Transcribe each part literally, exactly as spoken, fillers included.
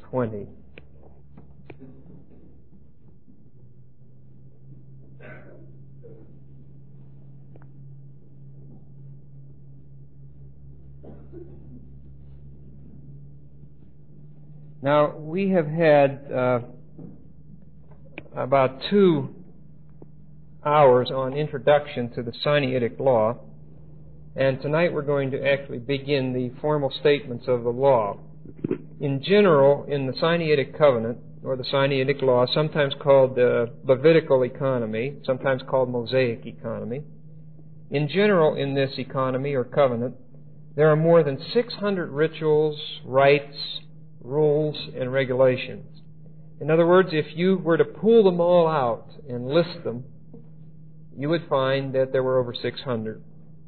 twenty. Now, we have had uh, about two hours on introduction to the Sinaitic law, and tonight we're going to actually begin the formal statements of the law. In general, in the Sinaitic covenant, or the Sinaitic law, sometimes called the Levitical economy, sometimes called Mosaic economy, in general in this economy or covenant, there are more than six hundred rituals, rites, rules, and regulations. In other words, if you were to pull them all out and list them, you would find that there were over six hundred.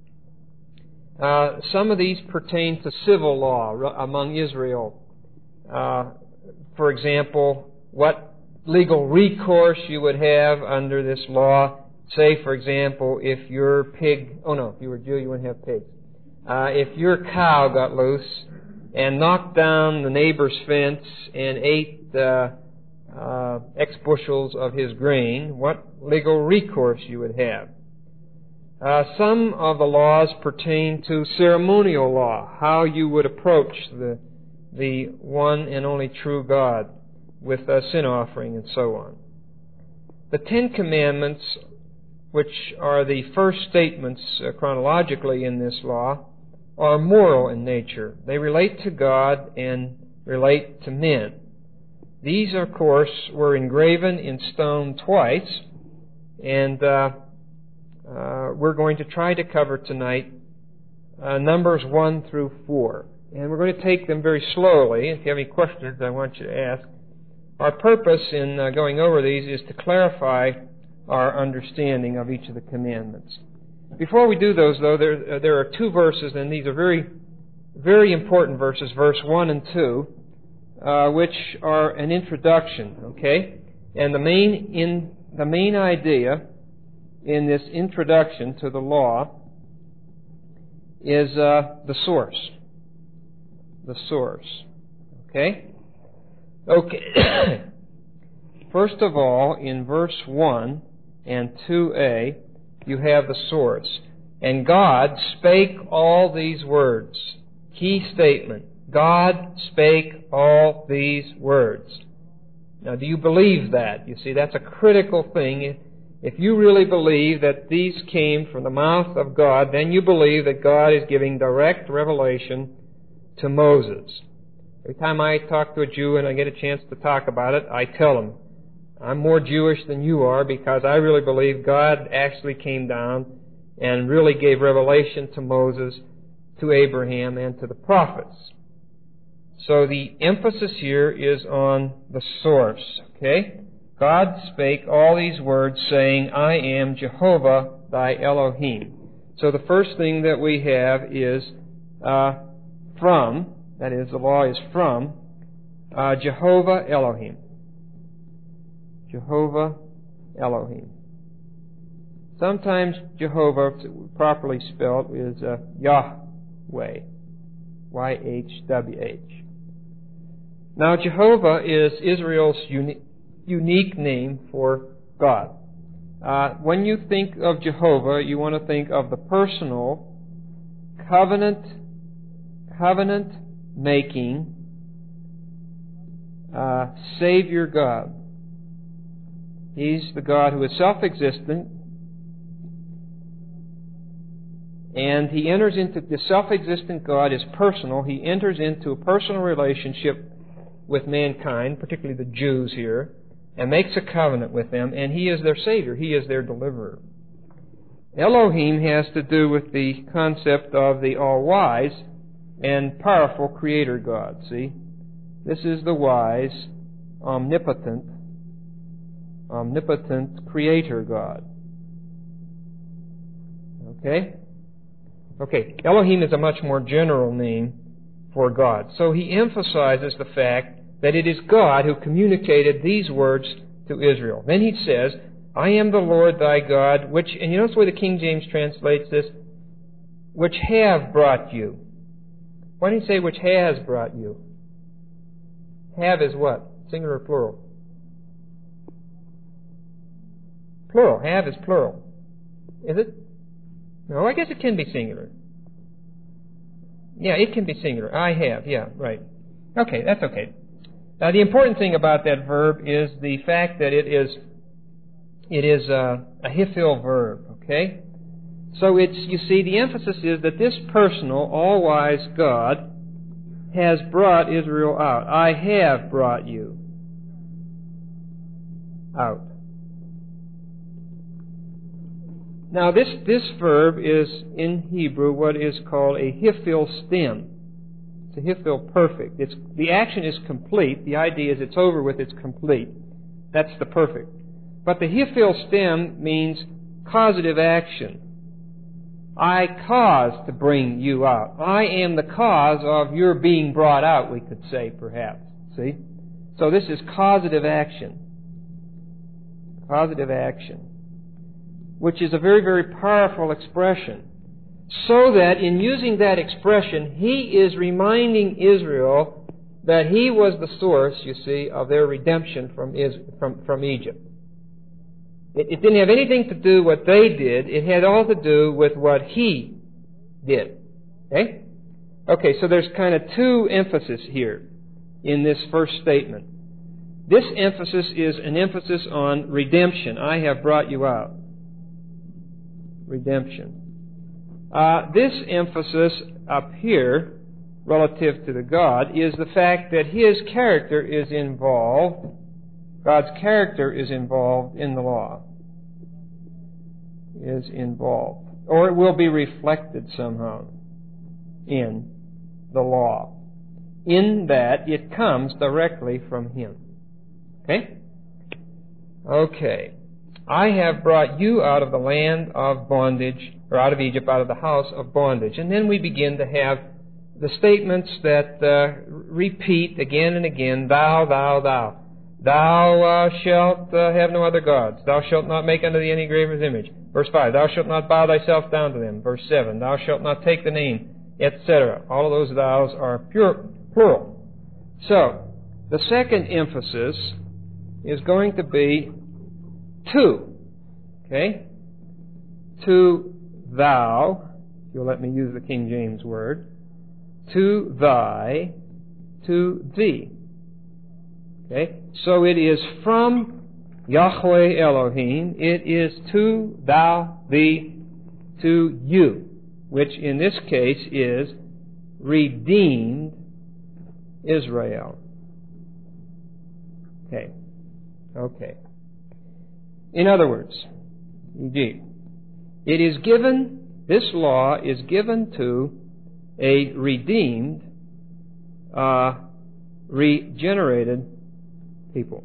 Uh, some of these pertain to civil law among Israel. Uh, for example, what legal recourse you would have under this law. Say, for example, if your pig, oh no, if you were Jew, you wouldn't have pigs. Uh, if your cow got loose and knocked down the neighbor's fence and ate uh, uh, X bushels of his grain, what legal recourse you would have. Uh, some of the laws pertain to ceremonial law, how you would approach the the one and only true God with a sin offering and so on. The Ten Commandments, which are the first statements uh, chronologically in this law, are moral in nature. They relate to God and relate to men. These, of course, were engraven in stone twice, and uh, uh, we're going to try to cover tonight uh, Numbers one through four. And we're going to take them very slowly. If you have any questions, I want you to ask. Our purpose in uh, going over these is to clarify our understanding of each of the commandments. Before we do those, though, there, uh, there are two verses, and these are very, very important verses, verse one and two, uh, which are an introduction, okay? And the main, in, the main idea in this introduction to the law is uh, the source. The source. Okay? Okay. First of all, in verse one and two a, you have the source. And God spake all these words. Key statement. God spake all these words. Now, do you believe that? You see, that's a critical thing. If you really believe that these came from the mouth of God, then you believe that God is giving direct revelation to Moses. Every time I talk to a Jew and I get a chance to talk about it, I tell them, I'm more Jewish than you are because I really believe God actually came down and really gave revelation to Moses, to Abraham, and to the prophets. So the emphasis here is on the source, okay? God spake all these words, saying, I am Jehovah thy Elohim. So the first thing that we have is uh, from, that is, the law is from, uh, Jehovah Elohim. Jehovah Elohim. Sometimes Jehovah, properly spelled, is uh, Yahweh. Y H W H. Now, Jehovah is Israel's uni- unique name for God. Uh, when you think of Jehovah, you want to think of the personal, covenant, covenant-making uh, Savior God. He's the God who is self-existent, and He enters into, the self-existent God is personal. He enters into a personal relationship with mankind, particularly the Jews here, and makes a covenant with them, and He is their Savior. He is their deliverer. Elohim has to do with the concept of the all-wise and powerful Creator God, see? This is the wise, omnipotent, omnipotent Creator God. Okay? Okay, Elohim is a much more general name for God. So he emphasizes the fact that it is God who communicated these words to Israel. Then he says, I am the Lord thy God, which, and you notice the way the King James translates this, which have brought you. Why didn't he say which has brought you? Have is what? Singular or plural? Plural. Have is plural. Is it? No, I guess it can be singular. Yeah, it can be singular. I have. Yeah, right. Okay, that's okay. Now, the important thing about that verb is the fact that it is it is a, a hifil verb. Okay, so it's you see the emphasis is that this personal, all-wise God has brought Israel out. I have brought you out. Now, this, this verb is, in Hebrew, what is called a hifil stem. It's a hifil perfect. It's, the action is complete. The idea is it's over with, it's complete. That's the perfect. But the hifil stem means causative action. I caused to bring you out. I am the cause of your being brought out, we could say, perhaps. See? So this is causative action. Causative action. Which is a very, very powerful expression. So that in using that expression, he is reminding Israel that he was the source, you see, of their redemption from, Israel, from, from Egypt. It, it didn't have anything to do with what they did. It had all to do with what he did. Okay? Okay, so there's kind of two emphases here in this first statement. This emphasis is an emphasis on redemption. I have brought you out. Redemption. Uh, this emphasis up here, relative to the God, is the fact that His character is involved. God's character is involved in the law. Is involved. Or it will be reflected somehow in the law. In that it comes directly from Him. Okay? Okay. I have brought you out of the land of bondage, or out of Egypt, out of the house of bondage. And then we begin to have the statements that uh, repeat again and again, thou, thou, thou. Thou uh, shalt uh, have no other gods. Thou shalt not make unto thee any graver's image. Verse five, thou shalt not bow thyself down to them. Verse seven, thou shalt not take the name, et cetera. All of those thous are pure, plural. So, the second emphasis is going to be to. Okay? To thou, if you'll let me use the King James word, to thy, to thee. Okay? So it is from Yahweh Elohim, it is to thou, thee, to you, which in this case is redeemed Israel. Okay. Okay. In other words, indeed, it is given, this law is given to a redeemed, uh, regenerated people.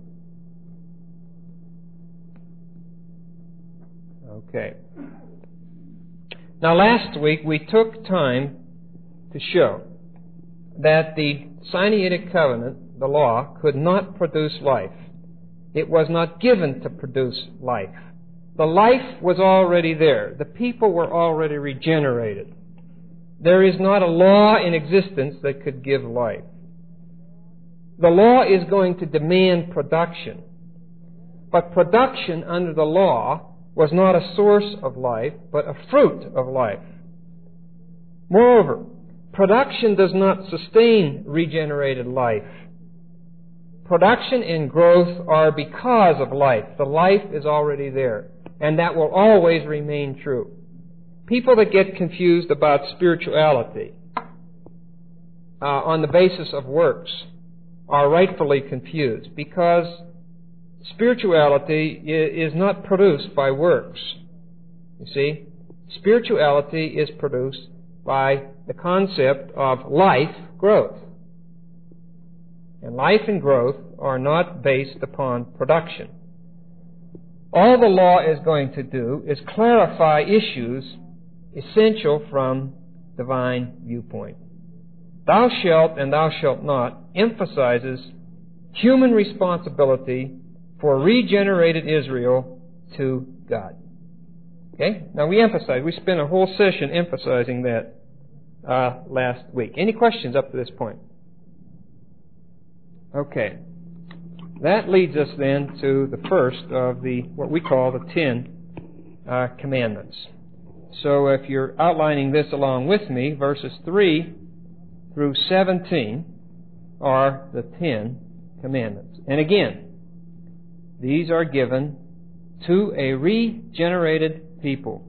Okay. Now, last week we took time to show that the Sinaitic covenant, the law, could not produce life. It was not given to produce life. The life was already there. The people were already regenerated. There is not a law in existence that could give life. The law is going to demand production. But production under the law was not a source of life, but a fruit of life. Moreover, production does not sustain regenerated life. Production and growth are because of life. The life is already there, and that will always remain true. People that get confused about spirituality uh, on the basis of works are rightfully confused, because spirituality is not produced by works. You see, spirituality is produced by the concept of life growth. And life and growth are not based upon production. All the law is going to do is clarify issues essential from divine viewpoint. Thou shalt and thou shalt not emphasizes human responsibility for regenerated Israel to God. Okay? Now we emphasize, we spent a whole session emphasizing that uh, last week. Any questions up to this point? Okay. That leads us then to the first of the, what we call the Ten uh, Commandments. So if you're outlining this along with me, verses three through seventeen are the Ten Commandments. And again, these are given to a regenerated people.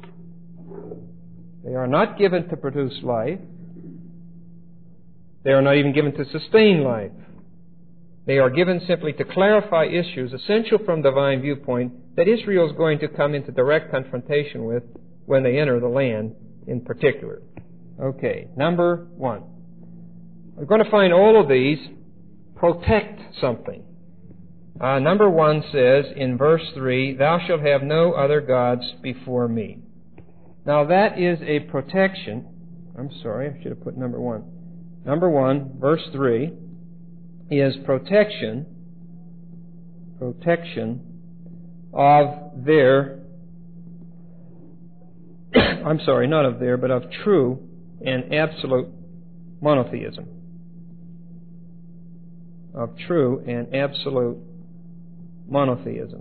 They are not given to produce life. They are not even given to sustain life. They are given simply to clarify issues essential from divine viewpoint that Israel is going to come into direct confrontation with when they enter the land in particular. Okay, number one. We're going to find all of these protect something. Uh, number one says in verse three, "Thou shalt have no other gods before me." Now that is a protection. I'm sorry, I should have put number one. Number one, verse three, is protection, protection of their, I'm sorry, not of their, but of true and absolute monotheism. Of true and absolute monotheism.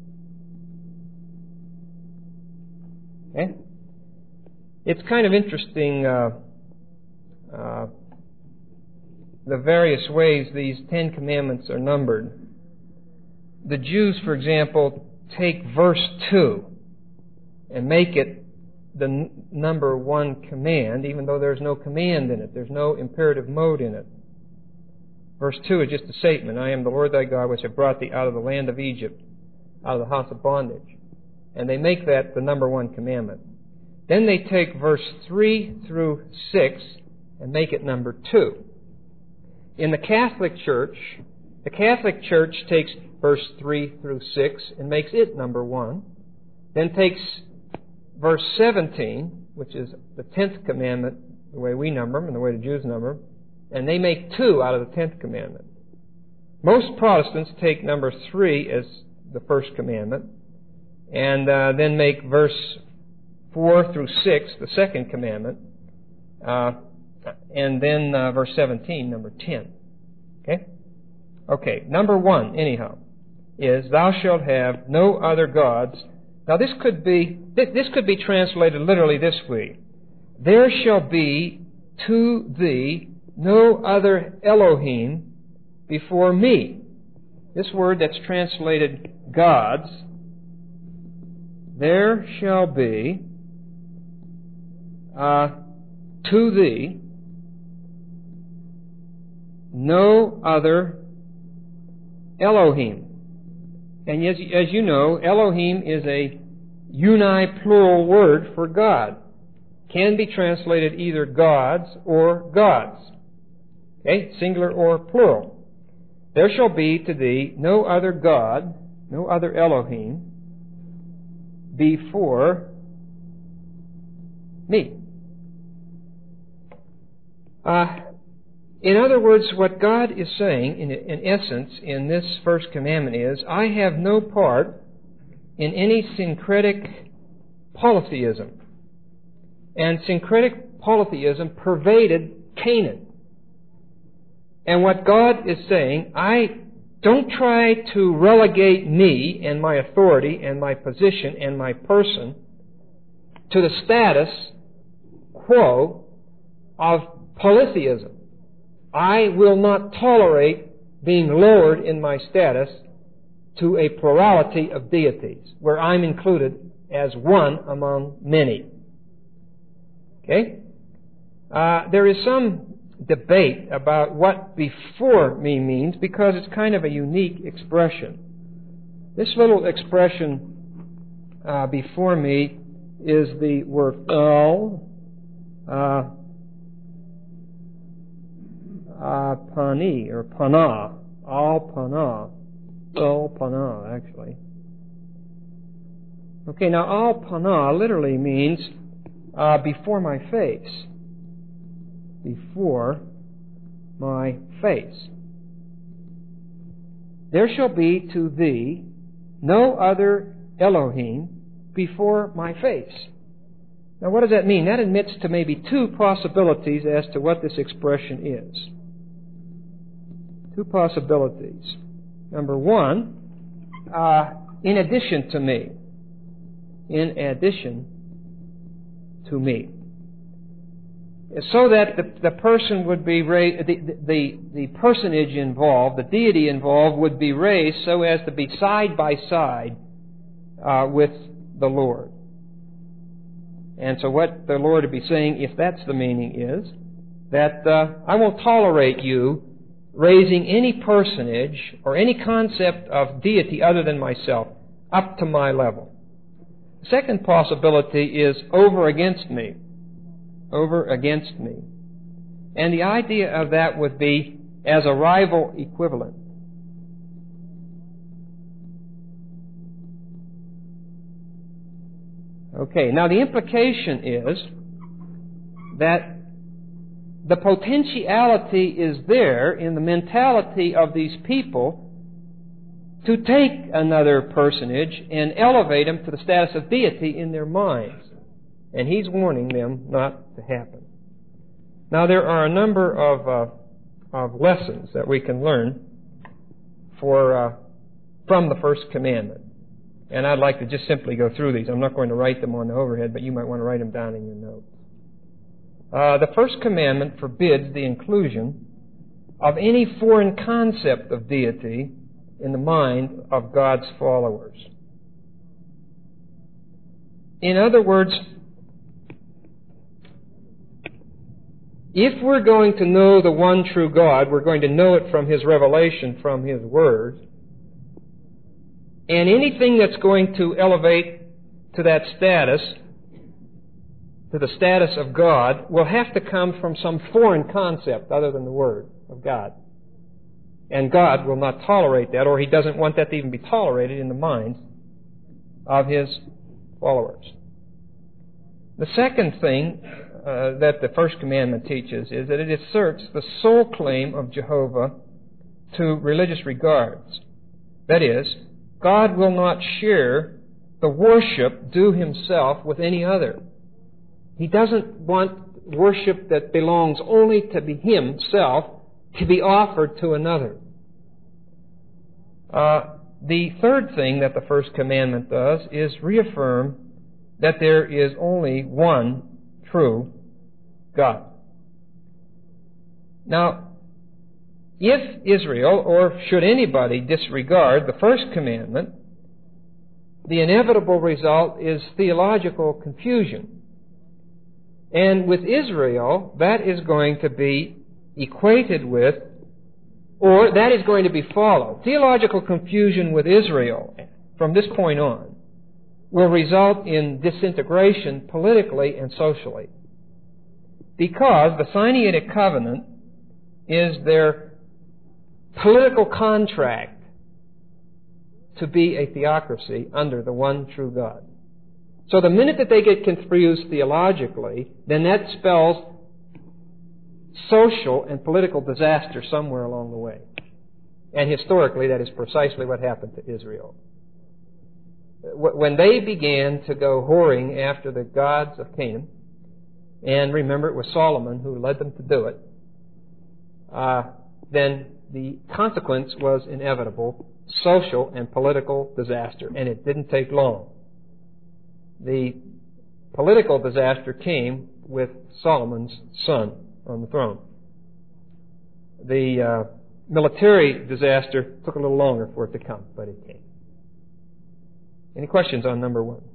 Okay? It's kind of interesting, uh, uh, the various ways these Ten Commandments are numbered. The Jews, for example, take verse two and make it the n- number one command, even though there's no command in it. There's no imperative mode in it. Verse two is just a statement. "I am the Lord thy God, which have brought thee out of the land of Egypt, out of the house of bondage." And they make that the number one commandment. Then they take verse three through six and make it number two. In the Catholic Church, the Catholic Church takes verse three through six and makes it number one. Then takes verse seventeen, which is the tenth commandment, the way we number them and the way the Jews number them, and they make two out of the tenth commandment. Most Protestants take number three as the first commandment, and uh, then make verse four through six the second commandment, uh, and then uh, verse seventeen, number ten. Okay? Okay, number one, anyhow, is "Thou shalt have no other gods." Now this could be, this could be translated literally this way: "There shall be to thee no other Elohim before me." This word that's translated gods, "there shall be uh, to thee no other Elohim." And as, as you know, Elohim is a uni-plural word for God. Can be translated either gods or gods. Okay, singular or plural. "There shall be to thee no other God, no other Elohim, before me." Uh, in other words, what God is saying, in, in essence, in this first commandment is, I have no part in any syncretic polytheism. And syncretic polytheism pervaded Canaan. And what God is saying, I don't try to relegate me and my authority and my position and my person to the status quo of polytheism. I will not tolerate being lowered in my status to a plurality of deities, where I'm included as one among many. Okay? Uh, there is some debate about what "before me" means, because it's kind of a unique expression. This little expression, uh, "before me," is the word al, uh, uh, pani, or pana, al pana, al pana, actually. Okay, now al pana literally means uh, before my face. Before my face. "There shall be to thee no other Elohim before my face." Now what does that mean? That admits to maybe two possibilities as to what this expression is. two possibilities. Number one, uh, in addition to me. In addition to me. So that the, the person would be raised, the, the, the personage involved, the deity involved, would be raised so as to be side by side uh, with the Lord. And so what the Lord would be saying, if that's the meaning, is that uh, I won't tolerate you raising any personage or any concept of deity other than myself up to my level. The second possibility is over against me. Over against me. And the idea of that would be as a rival equivalent. Okay, now the implication is that the potentiality is there in the mentality of these people to take another personage and elevate him to the status of deity in their minds. And he's warning them not to happen. Now there are a number of uh, of lessons that we can learn for uh, from the first commandment. And I'd like to just simply go through these. I'm not going to write them on the overhead, but you might want to write them down in your notes. Uh, the first commandment forbids the inclusion of any foreign concept of deity in the mind of God's followers. In other words, if we're going to know the one true God, we're going to know it from His revelation, from His Word. And anything that's going to elevate to that status, to the status of God, will have to come from some foreign concept other than the Word of God. And God will not tolerate that, or He doesn't want that to even be tolerated in the minds of His followers. The second thing uh, that the first commandment teaches is that it asserts the sole claim of Jehovah to religious regards. That is, God will not share the worship due Himself with any other. He doesn't want worship that belongs only to be Himself to be offered to another. Uh, the third thing that the first commandment does is reaffirm that there is only one true God. Now, if Israel, or should anybody, disregard the first commandment, the inevitable result is theological confusion. And with Israel, that is going to be equated with, or that is going to be followed. Theological confusion with Israel, from this point on, will result in disintegration politically and socially. Because the Sinaitic covenant is their political contract to be a theocracy under the one true God. So the minute that they get confused theologically, then that spells social and political disaster somewhere along the way. And historically, that is precisely what happened to Israel. When they began to go whoring after the gods of Canaan, and remember it was Solomon who led them to do it, uh, then the consequence was inevitable, social and political disaster, and it didn't take long. The political disaster came with Solomon's son on the throne. The uh, military disaster took a little longer for it to come, but it came. Any questions on number one?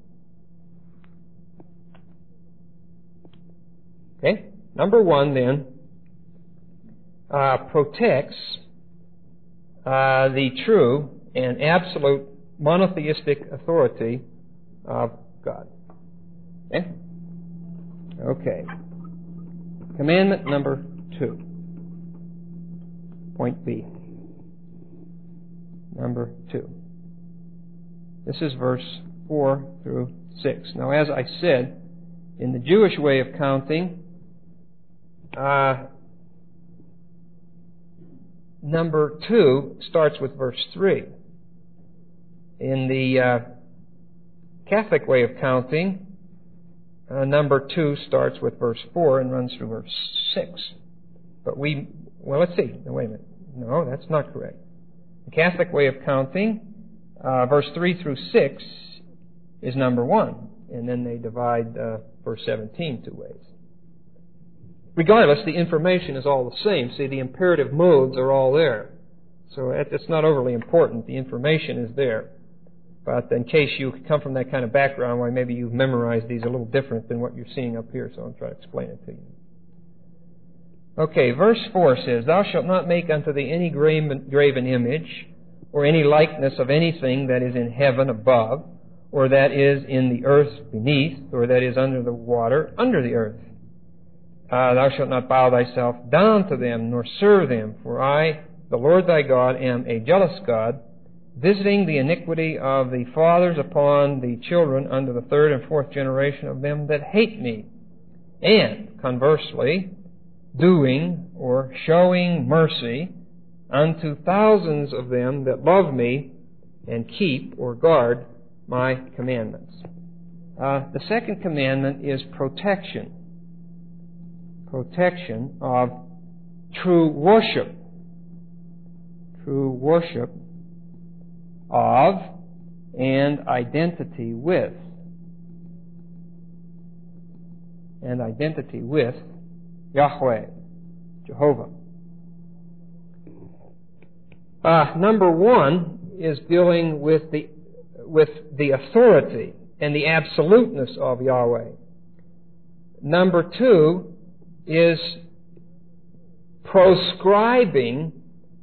Okay. Number one, then, uh, protects uh, the true and absolute monotheistic authority of God. Okay? Okay. Commandment number two. Point B. Number two. This is verse four through six. Now, as I said, in the Jewish way of counting, uh, number two starts with verse three. In the uh, Catholic way of counting, uh, number two starts with verse four and runs through verse six. But we, well, let's see. No, wait a minute. No, that's not correct. The Catholic way of counting, uh, verse three through six is number one, and then they divide uh, verse seventeen two ways. Regardless, the information is all the same. See, the imperative modes are all there. So it's not overly important. The information is there. But in case you come from that kind of background, why maybe you've memorized these a little different than what you're seeing up here, so I'll try to explain it to you. Okay, verse four says, Thou shalt not make unto thee any graven, graven image, or any likeness of anything that is in heaven above, or that is in the earth beneath, or that is under the water under the earth. Uh, thou shalt not bow thyself down to them, nor serve them, for I, the Lord thy God, am a jealous God, visiting the iniquity of the fathers upon the children unto the third and fourth generation of them that hate me, and, conversely, doing or showing mercy unto thousands of them that love me and keep or guard my commandments. Uh, the second commandment is protection. Protection of true worship. True worship of and identity with. And identity with Yahweh, Jehovah. Uh, number one is dealing with the with the authority and the absoluteness of Yahweh. Number two is proscribing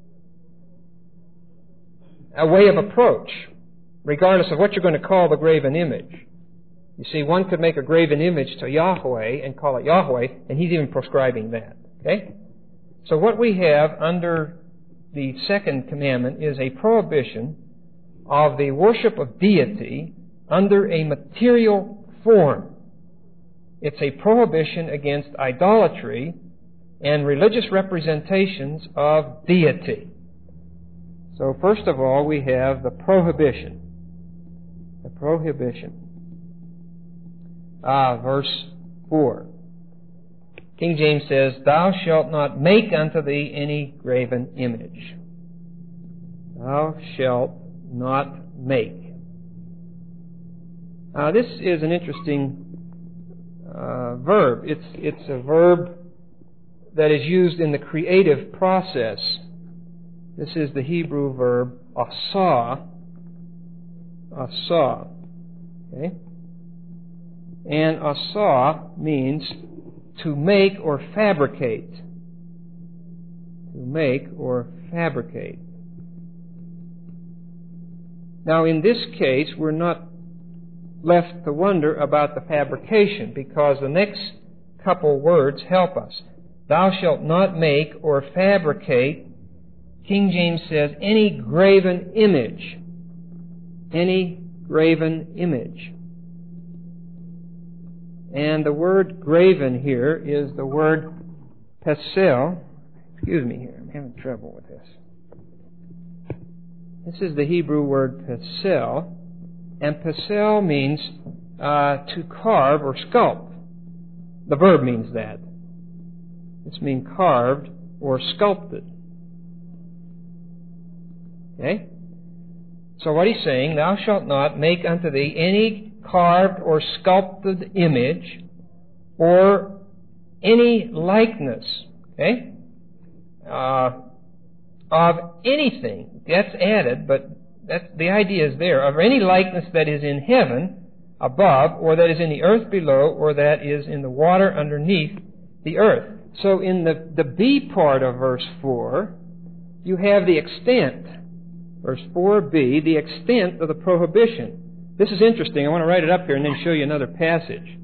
a way of approach, regardless of what you're going to call the graven image. You see, one could make a graven image to Yahweh and call it Yahweh, and he's even proscribing that. Okay? So what we have under the second commandment is a prohibition of the worship of deity under a material form. It's a prohibition against idolatry and religious representations of deity. So first of all, we have the prohibition. The prohibition. Ah, verse four. King James says, Thou shalt not make unto thee any graven image. Thou shalt not make. Uh, this is an interesting uh, verb. It's, it's a verb that is used in the creative process. This is the Hebrew verb asah. Asah. Okay? And asah means to make or fabricate. To make or fabricate. Now, in this case, we're not left to wonder about the fabrication, because the next couple words help us. Thou shalt not make or fabricate, King James says, any graven image. Any graven image. And the word graven here is the word pesel. Excuse me here, I'm having trouble with this. This is the Hebrew word pesel. And pesel means uh, to carve or sculpt. The verb means that. This means carved or sculpted. Okay? So what he's saying, thou shalt not make unto thee any carved or sculpted image or any likeness, okay, uh, of anything. That's added, but that's, the idea is there, of any likeness that is in heaven above, or that is in the earth below, or that is in the water underneath the earth. So in the, the B part of verse four, you have the extent. Verse four b, the extent of the prohibition. This is interesting. I want to write it up here and then show you another passage.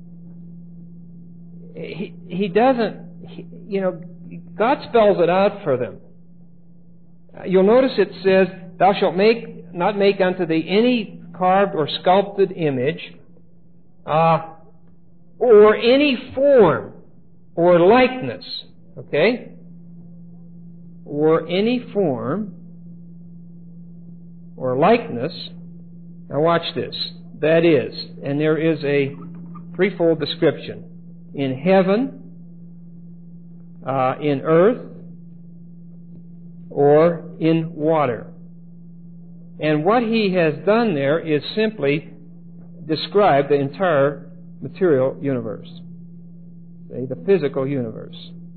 He, he doesn't, he, you know, God spells it out for them. Uh, you'll notice it says, Thou shalt make, not make unto thee any carved or sculpted image, uh, or any form or likeness, okay? Or any form or likeness. Now watch this. That is, and there is a threefold description. In heaven, uh, in earth, or in water. And what he has done there is simply describe the entire material universe, say, the physical universe.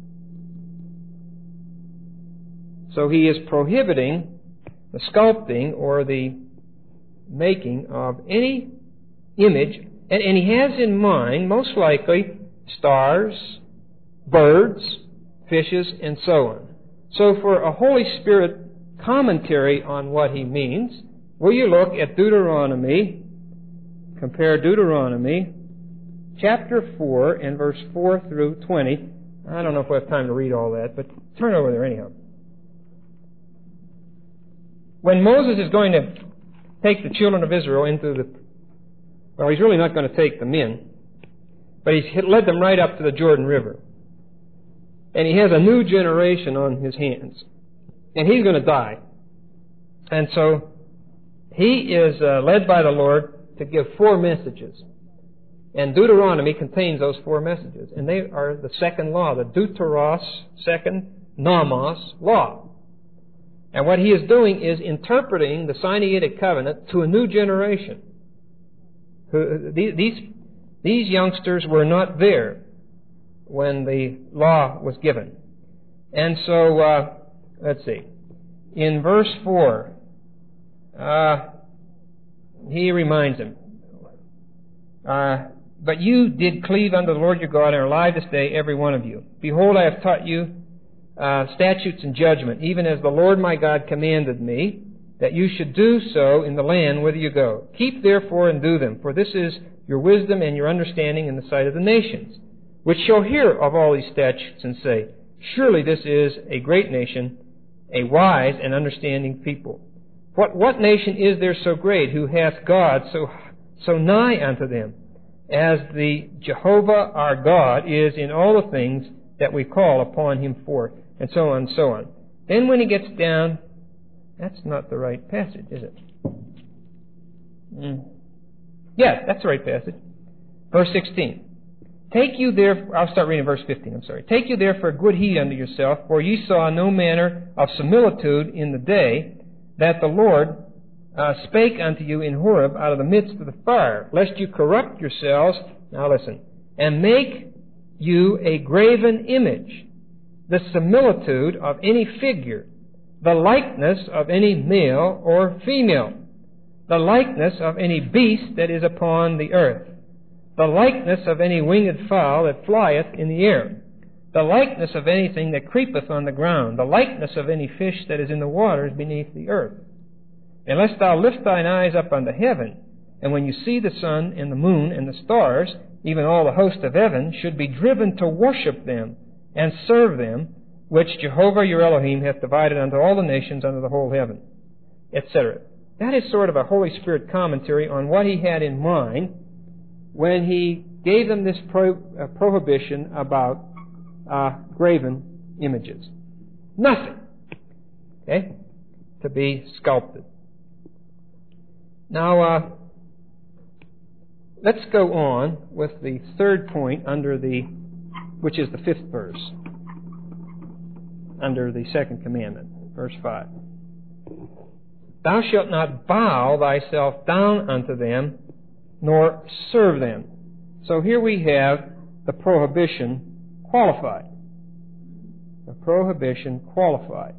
So he is prohibiting the sculpting or the making of any image, and, and he has in mind, most likely, stars, birds, fishes, and so on. So for a Holy Spirit commentary on what he means, will you look at Deuteronomy, compare Deuteronomy chapter four and verse four through twenty. I don't know if we have time to read all that, but turn over there anyhow. When Moses is going to take the children of Israel into the, well, he's really not going to take them in, but he's led them right up to the Jordan River. And he has a new generation on his hands. And he's going to die. And so he is uh, led by the Lord to give four messages. And Deuteronomy contains those four messages. And they are the second law, the Deuteros, second Nomos law. And what he is doing is interpreting the Sinaitic covenant to a new generation. These, these youngsters were not there when the law was given. And so, uh, let's see. In verse four, uh, he reminds them, uh, But you did cleave unto the Lord your God, and are alive this day, every one of you. Behold, I have taught you uh, statutes and judgment, even as the Lord my God commanded me, that you should do so in the land whither you go. Keep therefore and do them, for this is your wisdom and your understanding in the sight of the nations, which shall hear of all these statutes and say, Surely this is a great nation, a wise and understanding people. What, what nation is there so great, who hath God so, so nigh unto them, as the Jehovah our God is in all the things that we call upon him for, and so on and so on. Then when he gets down, that's not the right passage, is it? Mm. Yeah, that's the right passage. Verse sixteen. Take you therefore, I'll start reading verse fifteen, I'm sorry. Take you therefore good heed unto yourself, for ye saw no manner of similitude in the day that the Lord uh, spake unto you in Horeb out of the midst of the fire, lest you corrupt yourselves, now listen, and make you a graven image, the similitude of any figure, the likeness of any male or female, the likeness of any beast that is upon the earth, the likeness of any winged fowl that flieth in the air, the likeness of anything that creepeth on the ground, the likeness of any fish that is in the waters beneath the earth. Unless thou lift thine eyes up unto heaven, and when you see the sun and the moon and the stars, even all the host of heaven, should be driven to worship them and serve them, which Jehovah your Elohim hath divided unto all the nations under the whole heaven, et cetera. That is sort of a Holy Spirit commentary on what he had in mind when he gave them this pro, uh, prohibition about uh, graven images. Nothing, okay, to be sculpted. Now, uh, let's go on with the third point under the, which is the fifth verse, under the second commandment, verse five. Thou shalt not bow thyself down unto them, nor serve them. So here we have the prohibition qualified. The prohibition qualified.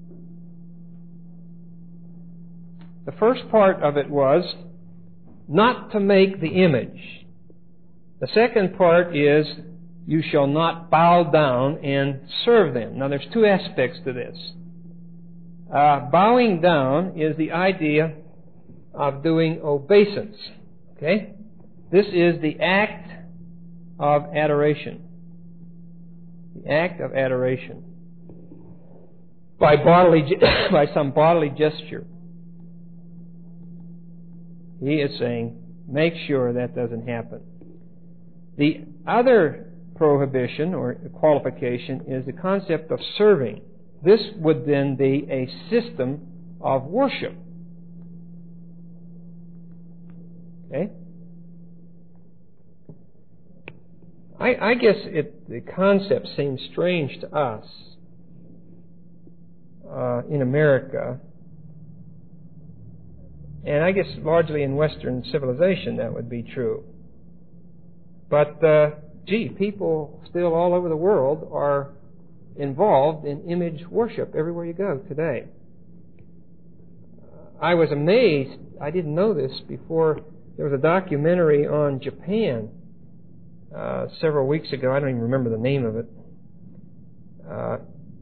The first part of it was not to make the image. The second part is you shall not bow down and serve them. Now there's two aspects to this. Uh, bowing down is the idea of doing obeisance. Okay? This is the act of adoration. The act of adoration. By bodily, by some bodily gesture. He is saying, make sure that doesn't happen. The other prohibition or qualification is the concept of serving. This would then be a system of worship. Okay? I, I guess it, the concept seems strange to us. uh, in America, and I guess largely in Western civilization that would be true. But, uh, gee, people still all over the world are involved in image worship everywhere you go today. I was amazed, I didn't know this before, there was a documentary on Japan uh, several weeks ago, I don't even remember the name of it, uh,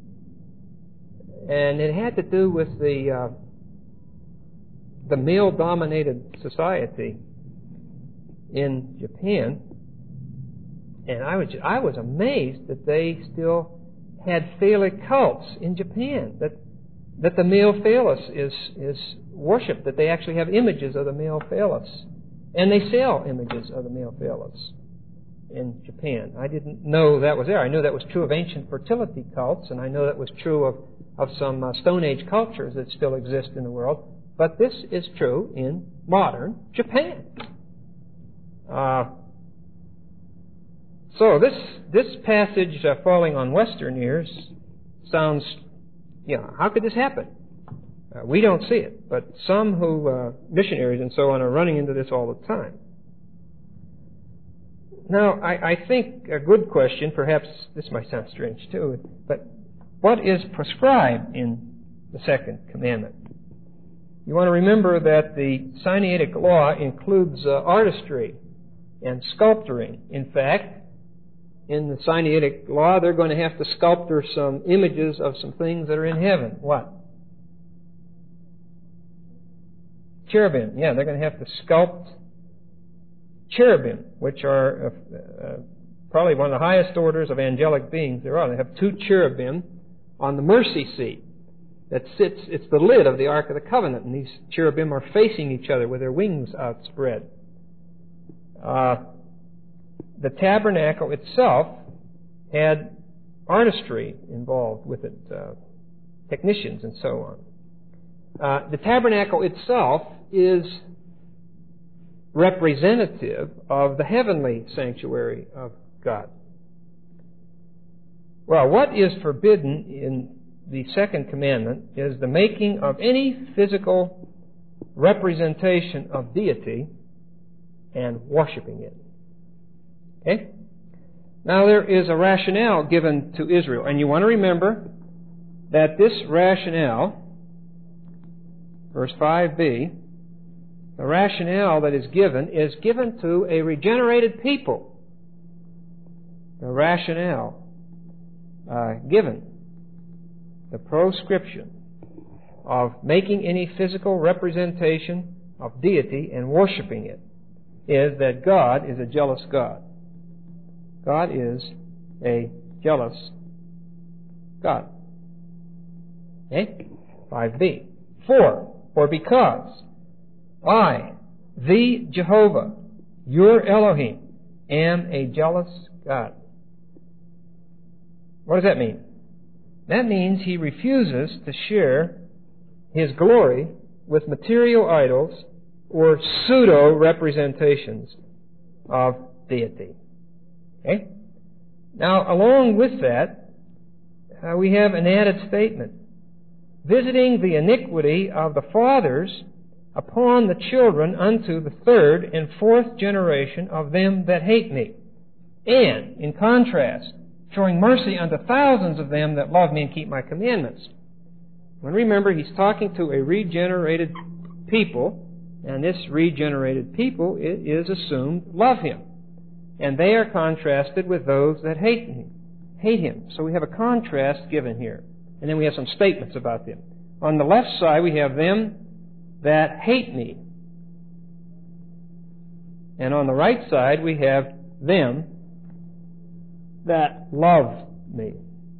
and it had to do with the uh, the male-dominated society in Japan, and I was I was amazed that they still had phallic cults in Japan, that that the male phallus is is worshipped, that they actually have images of the male phallus, and they sell images of the male phallus in Japan. I didn't know that was there. I knew that was true of ancient fertility cults, and I know that was true of of some uh, Stone Age cultures that still exist in the world. But this is true in modern Japan. Uh, so this this passage uh, falling on Western ears sounds, you know, how could this happen? Uh, we don't see it, but some who, uh, missionaries and so on, are running into this all the time. Now, I, I think a good question, perhaps this might sound strange too, but what is prescribed in the second commandment? You want to remember that the Sinaitic law includes uh, artistry and sculpturing. In fact, in the Sinaitic law, they're going to have to sculpture some images of some things that are in heaven. What? Cherubim. Yeah, they're going to have to sculpt cherubim, which are uh, uh, probably one of the highest orders of angelic beings there are. They have two cherubim on the mercy seat that sits, it's the lid of the Ark of the Covenant, and these cherubim are facing each other with their wings outspread. Uh, the tabernacle itself had artistry involved with it, uh, technicians and so on. Uh, the tabernacle itself is representative of the heavenly sanctuary of God. Well, what is forbidden in the second commandment is the making of any physical representation of deity and worshiping it. Okay? Now there is a rationale given to Israel, and you want to remember that this rationale, verse five b, the rationale that is given is given to a regenerated people. The rationale uh, given, the proscription of making any physical representation of deity and worshiping it, is that God is a jealous God. God is a jealous God. Okay? five b. For, or because I, the Jehovah, your Elohim, am a jealous God. What does that mean? That means He refuses to share His glory with material idols or pseudo-representations of deity. Okay? Now, along with that, uh, we have an added statement. Visiting the iniquity of the fathers upon the children unto the third and fourth generation of them that hate me. And, in contrast, showing mercy unto thousands of them that love me and keep my commandments. Well, remember, He's talking to a regenerated people, and this regenerated people, it is assumed, love Him. And they are contrasted with those that hate Him. Hate Him. So we have a contrast given here. And then we have some statements about them. On the left side, we have them that hate me. And on the right side, we have them that love me.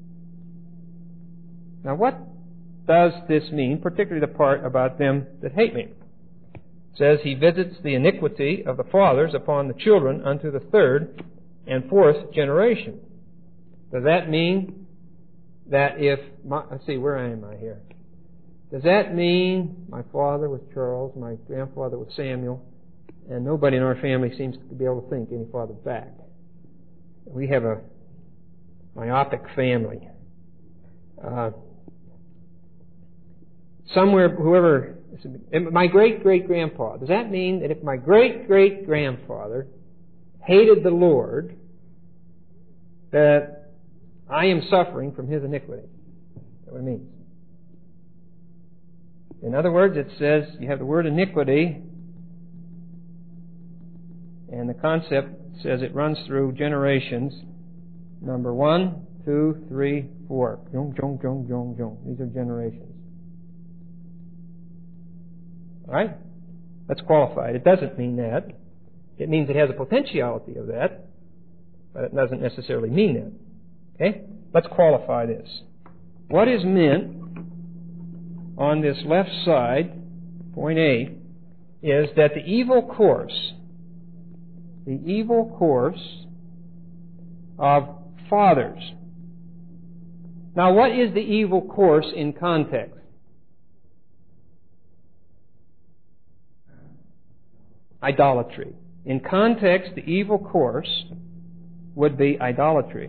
Now, what does this mean, particularly the part about them that hate me? It says, He visits the iniquity of the fathers upon the children unto the third and fourth generation. Does that mean that if, my, let's see, where am I here? Does that mean my father was Charles, my grandfather was Samuel, and nobody in our family seems to be able to think any farther back? We have a myopic family. Uh, somewhere, whoever, my great-great-grandpa, does that mean that if my great-great-grandfather hated the Lord, that I am suffering from his iniquity? That's what it means. In other words, it says, you have the word iniquity, and the concept says it runs through generations. Number one, two, three, four. Jung, jung, jung, jung, jung. These are generations. All right? That's qualified. It doesn't mean that. It means it has a potentiality of that, but it doesn't necessarily mean that. Okay? Let's qualify this. What is meant on this left side, point A, is that the evil course, the evil course of fathers. Now, what is the evil course in context? Idolatry. In context, the evil course would be idolatry.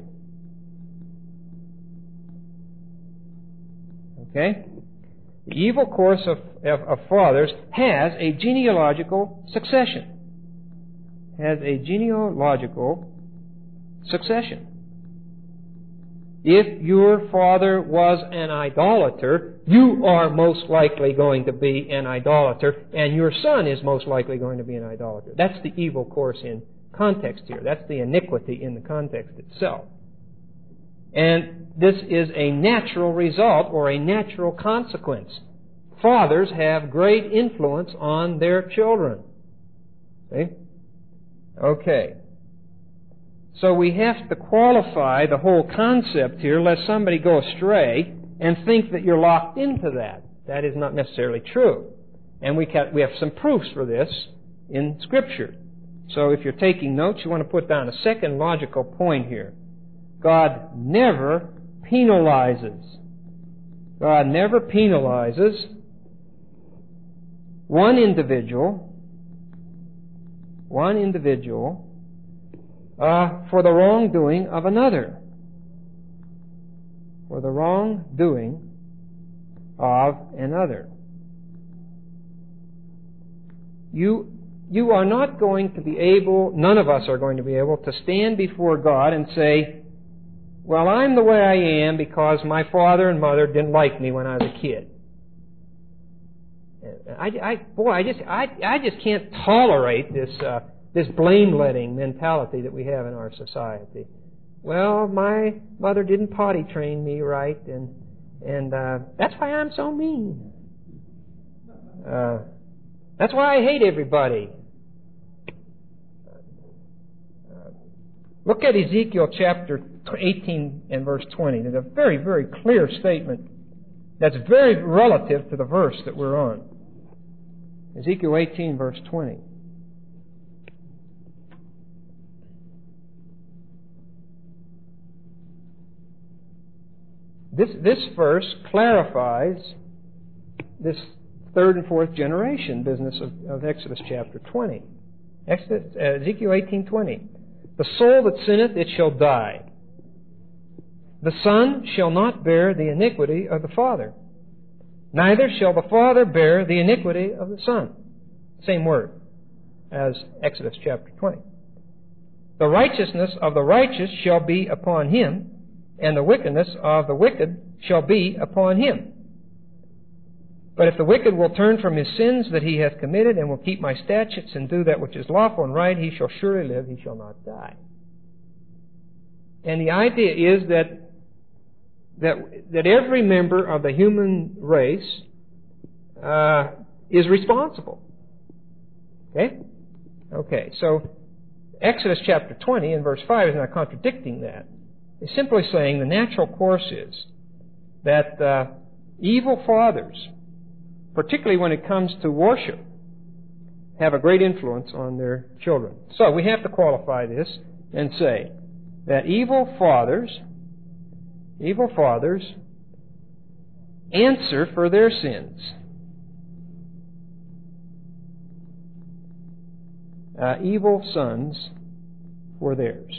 Okay? The evil course of, of, of fathers has a genealogical succession. Has a genealogical succession. If your father was an idolater, you are most likely going to be an idolater, and your son is most likely going to be an idolater. That's the evil course in context here. That's the iniquity in the context itself. And this is a natural result or a natural consequence. Fathers have great influence on their children. See? Okay. So we have to qualify the whole concept here, lest somebody go astray and think that you're locked into that. That is not necessarily true. And we can, we have some proofs for this in Scripture. So if you're taking notes, you want to put down a second logical point here. God never penalizes. God never penalizes one individual, one individual, Uh, for the wrongdoing of another. For the wrongdoing of another. You, you are not going to be able, none of us are going to be able to stand before God and say, well, I'm the way I am because my father and mother didn't like me when I was a kid. I, I, boy, I just, I, I just can't tolerate this, uh, this blame-letting mentality that we have in our society. Well, my mother didn't potty train me right, and and uh, that's why I'm so mean. Uh, that's why I hate everybody. Uh, look at Ezekiel chapter eighteen and verse twenty. There's a very, very clear statement that's very relative to the verse that we're on. Ezekiel eighteen, verse twenty. This, this verse clarifies this third and fourth generation business of, of Exodus chapter twenty. Exodus, uh, Ezekiel eighteen twenty. The soul that sinneth, it shall die. The son shall not bear the iniquity of the father, neither shall the father bear the iniquity of the son. Same word as Exodus chapter twenty. The righteousness of the righteous shall be upon him, and the wickedness of the wicked shall be upon him. But if the wicked will turn from his sins that he hath committed, and will keep my statutes, and do that which is lawful and right, he shall surely live, he shall not die. And the idea is that that, that every member of the human race uh, is responsible. Okay? Okay, so Exodus chapter twenty and verse five is not contradicting that. It's simply saying the natural course is that uh, evil fathers, particularly when it comes to worship, have a great influence on their children. So we have to qualify this and say that evil fathers, evil fathers answer for their sins. Uh, evil sons for theirs.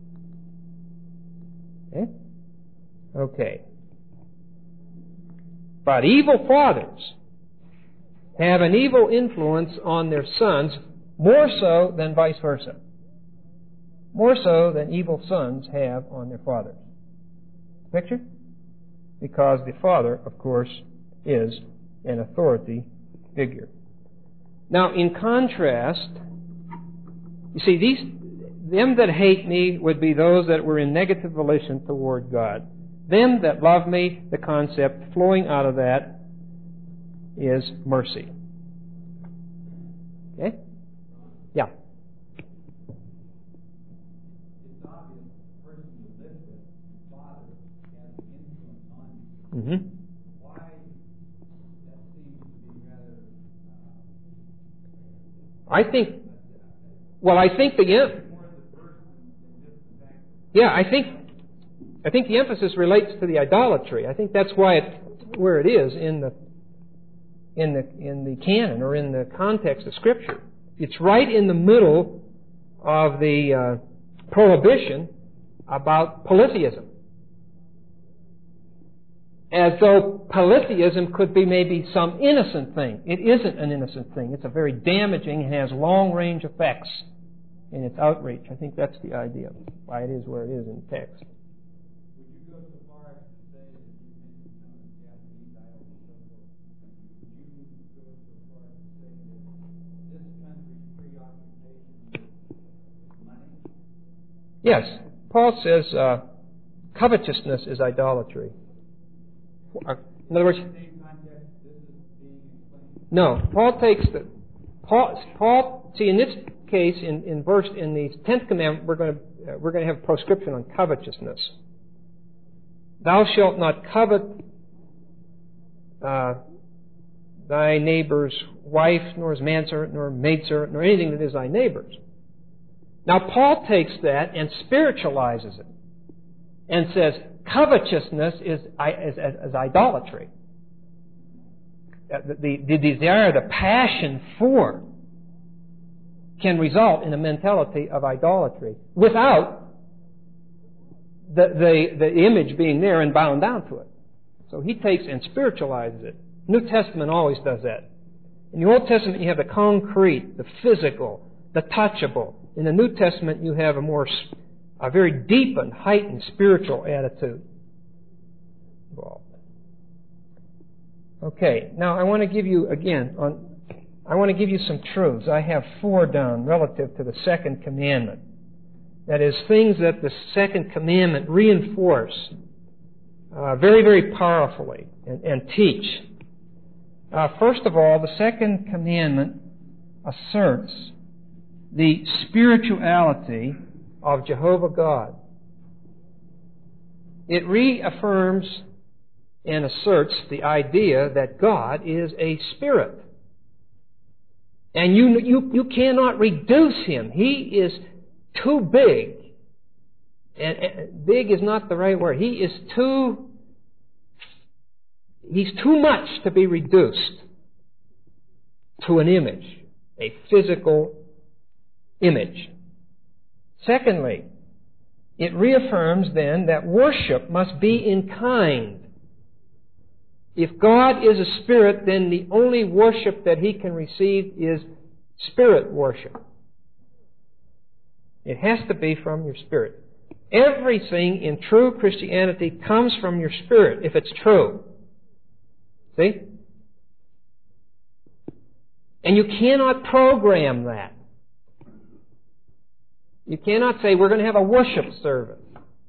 Okay? Okay. But evil fathers have an evil influence on their sons more so than vice versa. More so than evil sons have on their fathers. Picture? Because the father, of course, is an authority figure. Now, in contrast, you see, these them that hate me would be those that were in negative relation toward God. Them that love me, the concept flowing out of that is mercy. Okay? Yeah. It's obvious the person you live with, the father, has an influence on you. Mm-hmm. Why that seems to be rather... Uh, I think, well, I think the, more the person than just the fact that... yeah, I think, I think the emphasis relates to the idolatry. I think that's why it, where it is in the, in the, in the canon or in the context of Scripture. It's right in the middle of the uh, prohibition about polytheism. As though polytheism could be maybe some innocent thing. It isn't an innocent thing. It's a very damaging and has long-range effects in its outreach. I think that's the idea why it is where it is in the text. Would you go so far as to say that you mentioned some of the Japanese idols and so forth? Would you go so far as to say that this country's preoccupation with money? Yes. Paul says uh, covetousness is idolatry. In other words, no. Paul takes the Paul. Paul. See, in this case, in, in verse in the tenth commandment, we're going to uh, we're going to have proscription on covetousness. Thou shalt not covet uh, thy neighbor's wife, nor his manservant, nor maidservant, nor anything that is thy neighbor's. Now, Paul takes that and spiritualizes it, and says covetousness is, is, is, is idolatry. The, the, the desire, the passion for, can result in a mentality of idolatry without the, the, the image being there and bound down to it. So he takes and spiritualizes it. New Testament always does that. In the Old Testament you have the concrete, the physical, the touchable. In the New Testament you have a more a very deep and heightened spiritual attitude involved. Okay, now I want to give you, again, on, I want to give you some truths. I have four down relative to the second commandment. That is, things that the second commandment reinforce uh, very, very powerfully and, and teach. Uh, first of all, the second commandment asserts the spirituality of Jehovah God. It reaffirms and asserts the idea that God is a spirit. And you, you, you cannot reduce Him. He is too big. And, and big is not the right word. He is too, He's too much to be reduced to an image, a physical image. Secondly, it reaffirms then that worship must be in kind. If God is a spirit, then the only worship that He can receive is spirit worship. It has to be from your spirit. Everything in true Christianity comes from your spirit, if it's true. See? And you cannot program that. You cannot say, we're going to have a worship service.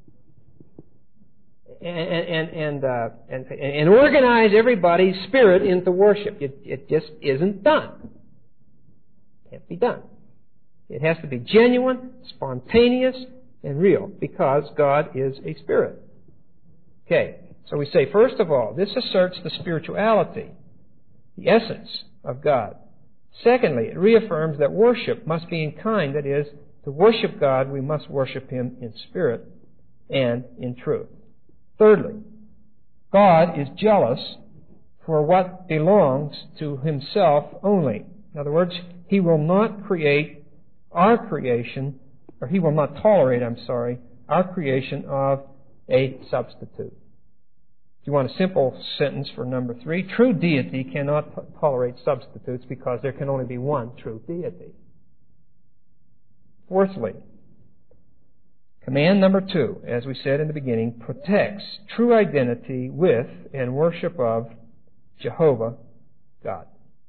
And and and, uh, and and organize everybody's spirit into worship. It, it just isn't done. Can't be done. It has to be genuine, spontaneous, and real, because God is a spirit. Okay, so we say, first of all, this asserts the spirituality, the essence of God. Secondly, it reaffirms that worship must be in kind. That is, to worship God, we must worship Him in spirit and in truth. Thirdly, God is jealous for what belongs to Himself only. In other words, He will not create our creation, or He will not tolerate, I'm sorry, our creation of a substitute. you want a simple sentence for number three, true deity cannot t- tolerate substitutes because there can only be one true deity. Fourthly, command number two, as we said in the beginning, protects true identity with and worship of Jehovah God.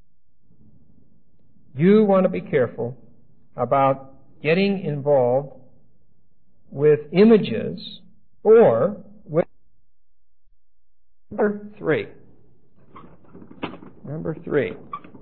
You want to be careful about getting involved with images or with number three. Number three.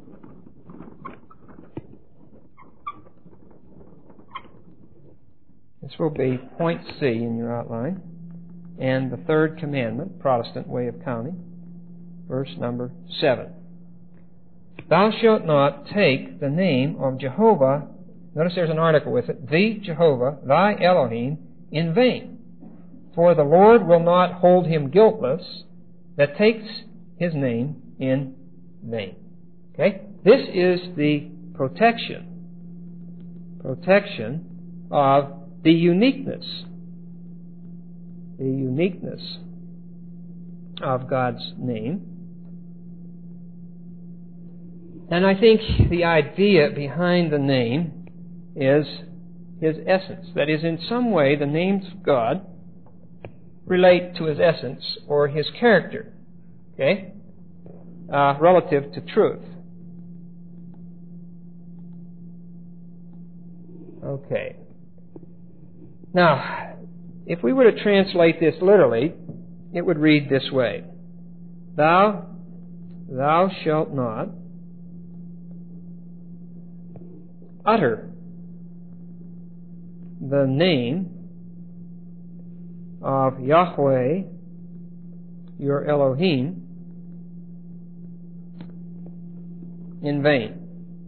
This will be point C in your outline. And the third commandment, Protestant way of counting, verse number seven. Thou shalt not take the name of Jehovah, notice there's an article with it, the Jehovah, thy Elohim, in vain. For the Lord will not hold him guiltless that takes his name in vain. Okay? This is the protection, protection of the uniqueness, the uniqueness of God's name. And I think the idea behind the name is His essence. That is, in some way, the names of God relate to His essence or His character, okay, uh, relative to truth. Okay. Now, if we were to translate this literally, it would read this way. Thou, thou shalt not utter the name of Yahweh, your Elohim, in vain.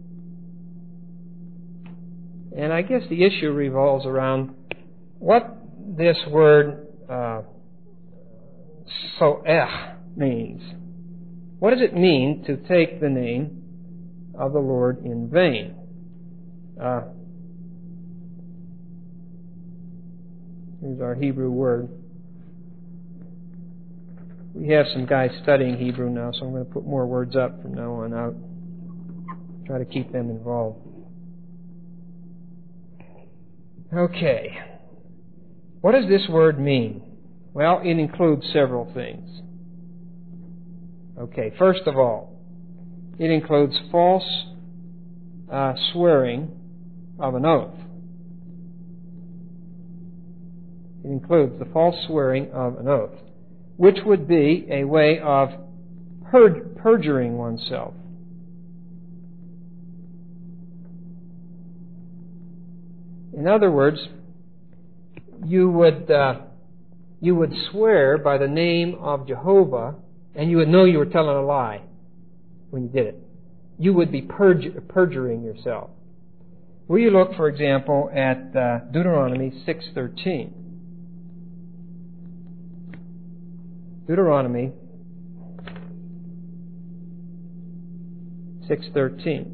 And I guess the issue revolves around what this word uh, so'eh means. What does it mean to take the name of the Lord in vain? Uh, here's our Hebrew word. We have some guys studying Hebrew now, so I'm going to put more words up from now on out. Try to keep them involved. Okay. What does this word mean? Well, it includes several things. Okay, first of all, it includes false uh, swearing of an oath. It includes the false swearing of an oath, which would be a way of per- perjuring oneself. In other words, you would uh, you would swear by the name of Jehovah, and you would know you were telling a lie when you did it. You would be perj- perjuring yourself. Will you look, for example, at uh, Deuteronomy six thirteen? Deuteronomy six thirteen.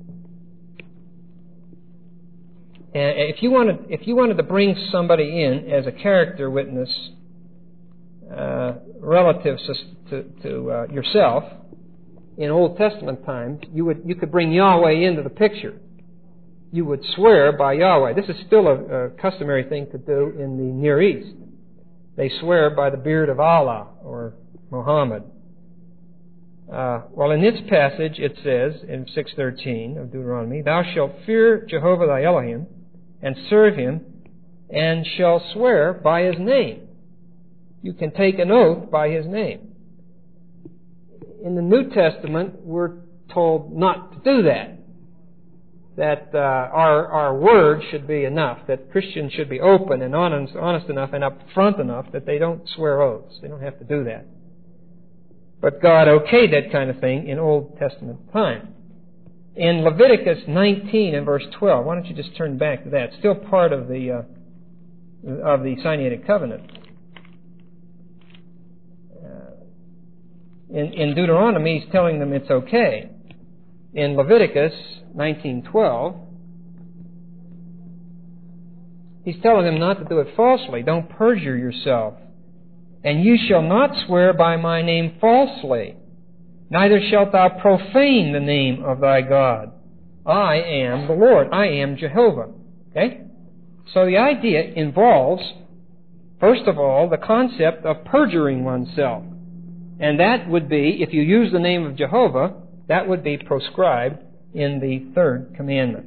And if you wanted, if you wanted to bring somebody in as a character witness uh, relative to, to uh, yourself in Old Testament times, you would you could bring Yahweh into the picture. You would swear by Yahweh. This is still a, a customary thing to do in the Near East. They swear by the beard of Allah or Muhammad. Uh, well, in this passage it says in six thirteen of Deuteronomy, "Thou shalt fear Jehovah thy Elohim, and serve Him, and shall swear by His name." You can take an oath by His name. In the New Testament, we're told not to do that. That uh, our our word should be enough. That Christians should be open and honest, honest enough and upfront enough that they don't swear oaths. They don't have to do that. But God okayed that kind of thing in Old Testament time. In Leviticus nineteen and verse twelve, why don't you just turn back to that? It's still part of the uh, of the Sinaitic covenant. Uh, in, in Deuteronomy, he's telling them it's okay. In Leviticus nineteen twelve, he's telling them not to do it falsely. Don't perjure yourself And you shall not swear by my name falsely, neither shalt thou profane the name of thy God. I am the Lord. I am Jehovah. Okay? So the idea involves, first of all, the concept of perjuring oneself. And that would be, if you use the name of Jehovah, that would be proscribed in the third commandment.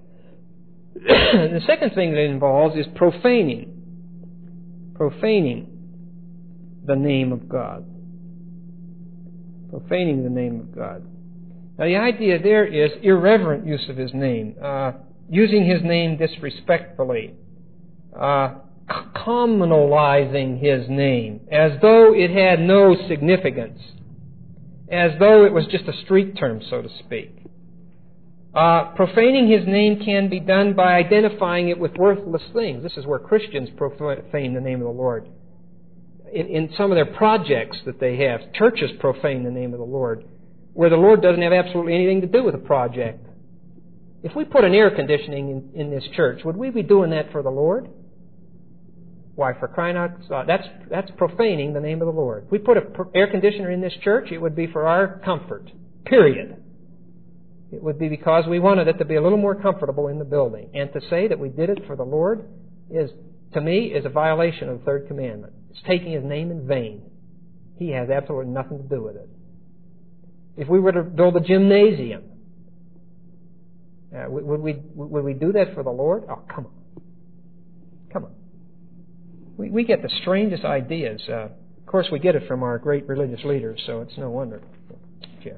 The second thing that it involves is profaning. Profaning the name of God. Profaning the name of God. Now the idea there is irreverent use of His name, uh, using His name disrespectfully, uh, communalizing His name as though it had no significance, as though it was just a street term, so to speak. Uh, profaning His name can be done by identifying it with worthless things. This is where Christians profane the name of the Lord. In, in some of their projects that they have, churches profane the name of the Lord, where the Lord doesn't have absolutely anything to do with the project. If we put an air conditioning in, in this church, would we be doing that for the Lord? Why, for crying out loud, that's, that's profaning the name of the Lord. If we put an air conditioner in this church, it would be for our comfort, period. It would be because we wanted it to be a little more comfortable in the building. And to say that we did it for the Lord is, to me, is a violation of the third commandment. It's taking His name in vain. He has absolutely nothing to do with it. If we were to build a gymnasium, uh, would we would we do that for the Lord? Oh, come on. Come on. We, we get the strangest ideas. Uh, of course, we get it from our great religious leaders, so it's no wonder. Yeah.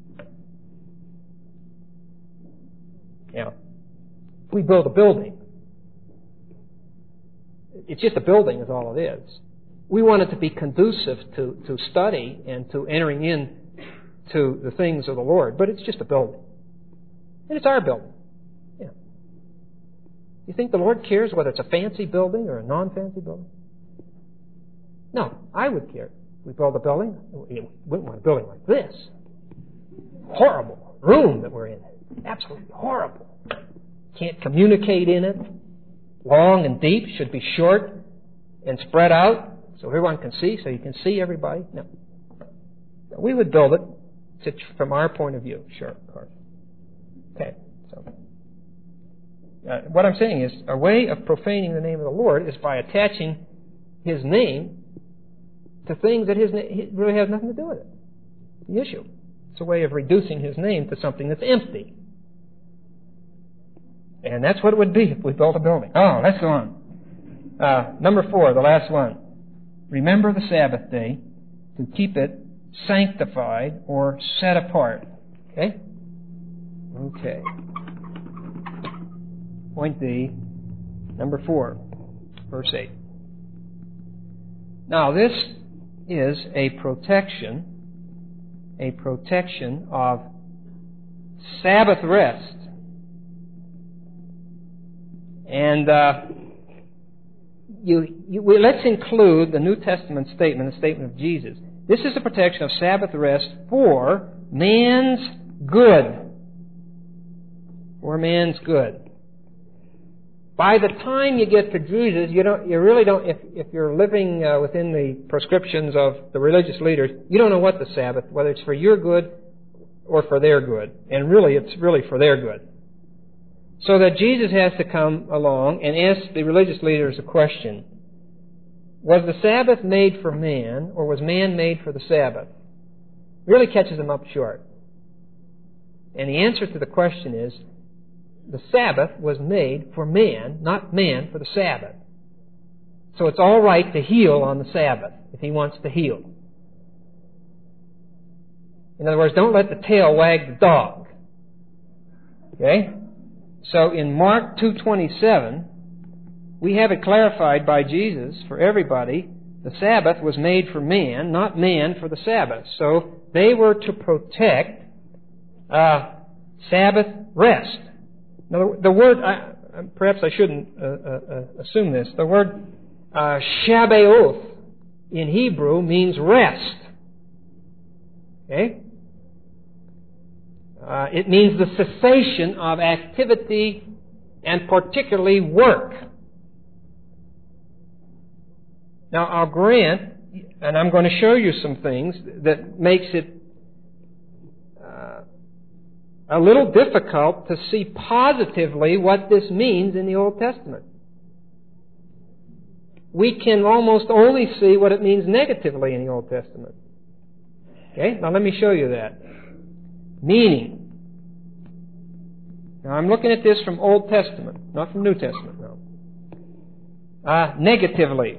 Now, if we build a building, it's just a building is all it is. We want it to be conducive to, to study and to entering in to the things of the Lord, but it's just a building. And it's our building. Yeah. You think the Lord cares whether it's a fancy building or a non-fancy building? No, I would care. We build a building, we wouldn't want a building like this. Horrible room that we're in. Absolutely horrible. Can't communicate in it. Long and deep, should be short and spread out so everyone can see, so you can see everybody. No. We would build it from our point of view. Sure, of course. Okay, so uh, what I'm saying is a way of profaning the name of the Lord is by attaching His name to things that His na- really has nothing to do with it. The issue. It's a way of reducing His name to something that's empty. And that's what it would be if we built a building. Oh, let's go on. Uh, number four, the last one. Remember the Sabbath day to keep it sanctified or set apart. Okay? Okay. Point D, number four, verse eight. Now this is a protection, a protection of Sabbath rest. And uh, you, you, we, let's include the New Testament statement, the statement of Jesus. This is the protection of Sabbath rest for man's good. For man's good. By the time you get to Jesus, you don't, you really don't, if, if you're living uh, within the prescriptions of the religious leaders, you don't know what the Sabbath, whether it's for your good or for their good. And really, it's really for their good. So that Jesus has to come along and ask the religious leaders a question. Was the Sabbath made for man, or was man made for the Sabbath? It really catches them up short. And the answer to the question is, the Sabbath was made for man, not man for the Sabbath. So it's all right to heal on the Sabbath, if he wants to heal. In other words, don't let the tail wag the dog. Okay? So in Mark two twenty-seven, we have it clarified by Jesus for everybody. The Sabbath was made for man, not man for the Sabbath. So they were to protect uh, Sabbath rest. Now, the word, I, perhaps I shouldn't uh, uh, assume this, the word uh, Shabbaoth in Hebrew means rest. Okay? Uh, it means the cessation of activity and particularly work. Now, I'll grant and I'm going to show you some things that makes it uh, a little difficult to see positively what this means in the Old Testament. We can almost only see what it means negatively in the Old Testament. Okay? Now let me show you that. Meaning. Now I'm looking at this from Old Testament, not from New Testament, no. Uh, negatively.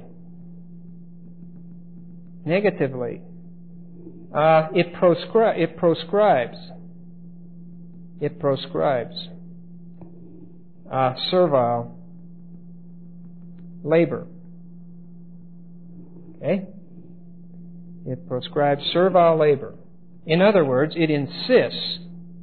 Negatively. Uh, it, proscri- it proscribes. It proscribes. Uh, servile labor. Okay? It proscribes servile labor. In other words, it insists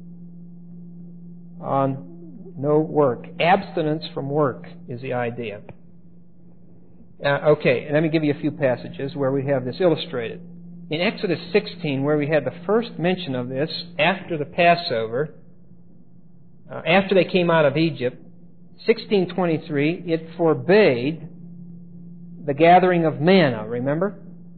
on no work. Abstinence from work is the idea. Uh, okay, and let me give you a few passages where we have this illustrated. In Exodus sixteen, where we had the first mention of this after the Passover, uh, after they came out of Egypt, sixteen twenty-three, it forbade the gathering of manna, remember?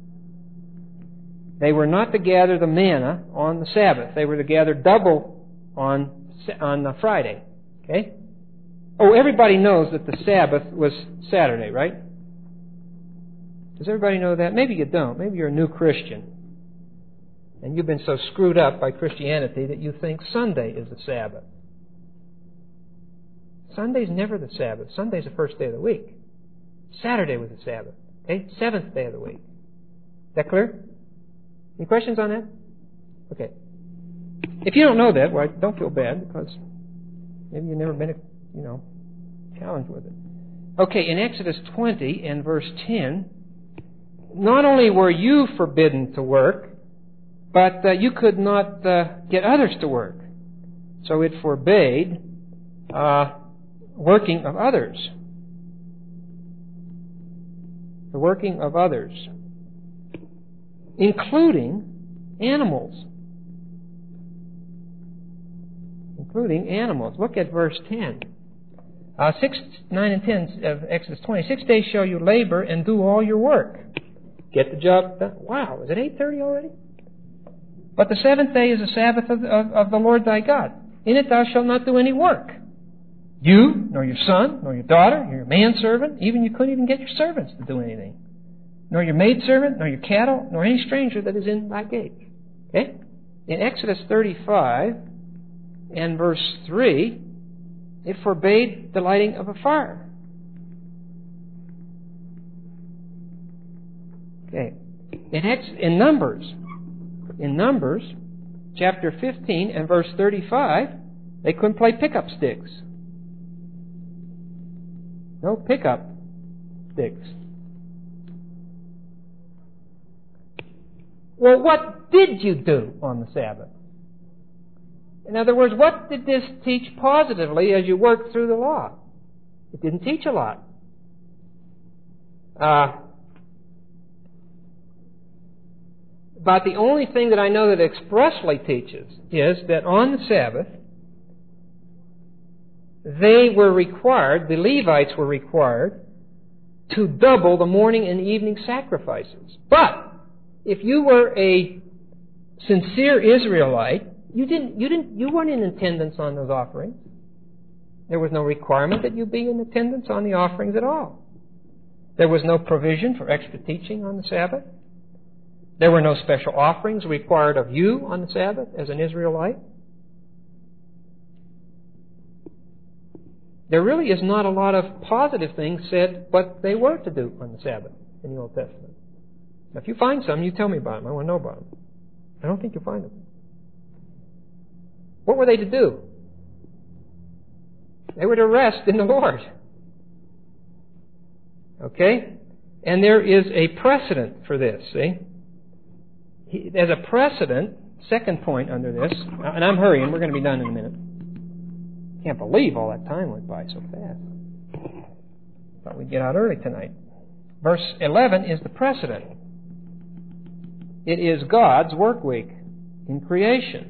They were not to gather the manna on the Sabbath. They were to gather double on on uh, Friday. Okay? Oh, everybody knows that the Sabbath was Saturday, right? Does everybody know that? Maybe you don't. Maybe you're a new Christian. And you've been so screwed up by Christianity that you think Sunday is the Sabbath. Sunday's never the Sabbath. Sunday's the first day of the week. Saturday was the Sabbath. Okay? Seventh day of the week. Is that clear? Any questions on that? Okay. If you don't know that, well, don't feel bad, because maybe you've never been, you know, challenged with it. Okay, in Exodus twenty and verse ten, not only were you forbidden to work, but uh, you could not uh, get others to work. So it forbade uh, working of others. The working of others, including animals. Including animals. Look at verse ten. Uh, six, nine, and ten of Exodus twenty. Six days shall you labor and do all your work. Get the job done. Wow, is it eight thirty already? But the seventh day is the Sabbath of, of, of the Lord thy God. In it thou shalt not do any work. You, nor your son, nor your daughter, nor your manservant, even you couldn't even get your servants to do anything. Nor your maidservant, nor your cattle, nor any stranger that is in thy gate. Okay? In Exodus thirty-five and verse three, it forbade the lighting of a fire. Okay. In, Ex- in Numbers, in Numbers, chapter fifteen and verse thirty-five, they couldn't play pickup sticks. No pickup sticks. Well, what did you do on the Sabbath? In other words, what did this teach positively as you worked through the law? It didn't teach a lot. Uh, but the only thing that I know that expressly teaches is that on the Sabbath, they were required, the Levites were required, to double the morning and evening sacrifices. But if you were a sincere Israelite, you didn't, you didn't, you weren't in attendance on those offerings. There was no requirement that you be in attendance on the offerings at all. There was no provision for extra teaching on the Sabbath. There were no special offerings required of you on the Sabbath as an Israelite. There really is not a lot of positive things said what they were to do on the Sabbath in the Old Testament. Now, if you find some, you tell me about them. I want to know about them. I don't think you'll find them. What were they to do? They were to rest in the Lord. Okay? And there is a precedent for this, see? He, there's a precedent, second point under this, and I'm hurrying, we're going to be done in a minute. Can't believe all that time went by so fast. Thought we'd get out early tonight. Verse eleven is the precedent. It is God's work week in creation.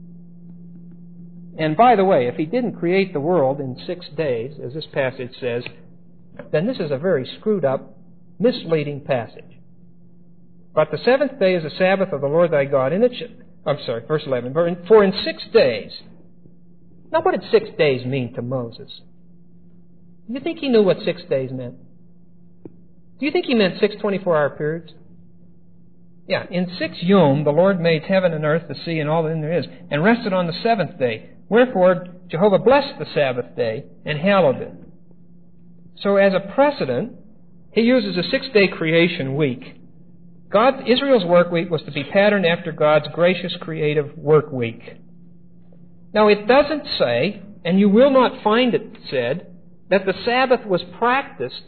And by the way, if He didn't create the world in six days, as this passage says, then this is a very screwed up, misleading passage. But the seventh day is the Sabbath of the Lord thy God. And it should, I'm sorry, verse eleven. For in six days. Now what did six days mean to Moses? Do you think he knew what six days meant? Do you think he meant six twenty-four hour periods? Yeah, in six yom the Lord made heaven and earth, the sea, and all that in there is, and rested on the seventh day. Wherefore Jehovah blessed the Sabbath day and hallowed it. So as a precedent, he uses a six-day creation week. God, Israel's work week was to be patterned after God's gracious creative work week. Now it doesn't say, and you will not find it said, that the Sabbath was practiced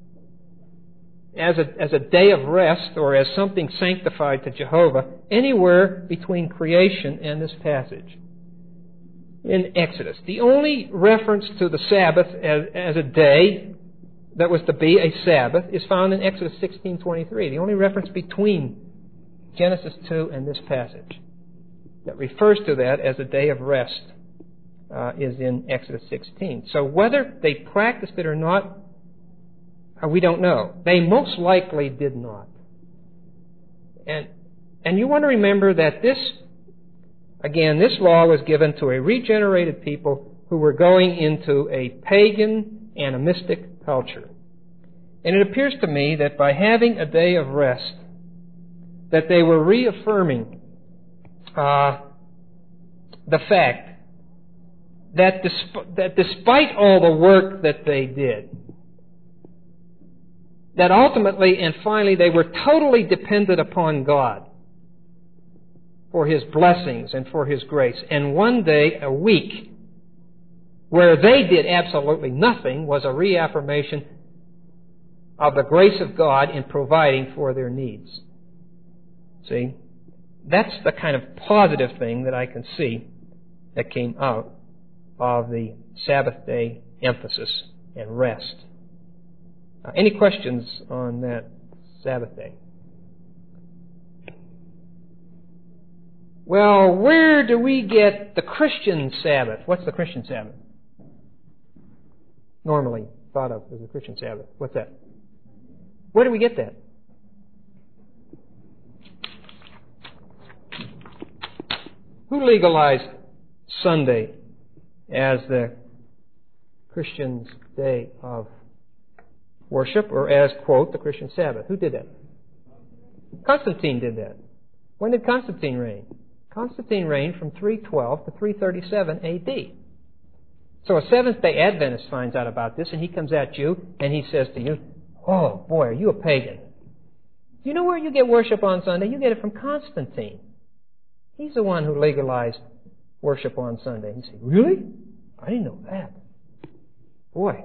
as a, as a day of rest or as something sanctified to Jehovah anywhere between creation and this passage in Exodus. The only reference to the Sabbath as, as a day that was to be a Sabbath is found in Exodus sixteen twenty-three. The only reference between Genesis two and this passage that refers to that as a day of rest uh, is in Exodus sixteen. So whether they practiced it or not, uh, we don't know. They most likely did not. And and you want to remember that this, again, this law was given to a regenerated people who were going into a pagan, animistic culture. And it appears to me that by having a day of rest, that they were reaffirming uh, the fact that, disp- that despite all the work that they did, that ultimately and finally they were totally dependent upon God for His blessings and for His grace. And one day a week where they did absolutely nothing was a reaffirmation of the grace of God in providing for their needs. See? That's the kind of positive thing that I can see that came out of the Sabbath day emphasis and rest. Uh, any questions on that Sabbath day? Well, where do we get the Christian Sabbath? What's the Christian Sabbath? Normally thought of as a Christian Sabbath. What's that? Where do we get that? Who legalized Sunday as the Christian's day of worship, or as, quote, the Christian Sabbath? Who did that? Constantine did that. When did Constantine reign? Constantine reigned from three twelve to three thirty-seven A D. So a Seventh-day Adventist finds out about this, and he comes at you, and he says to you, oh, boy, are you a pagan? Do you know where you get worship on Sunday? You get it from Constantine. He's the one who legalized worship on Sunday. You say, really? I didn't know that. Boy.